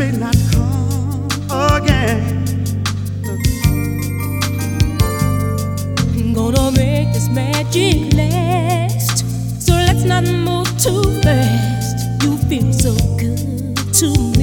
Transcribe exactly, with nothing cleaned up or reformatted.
may not come again. I'm gonna make this magic last, so let's not move too fast. You feel so good to me.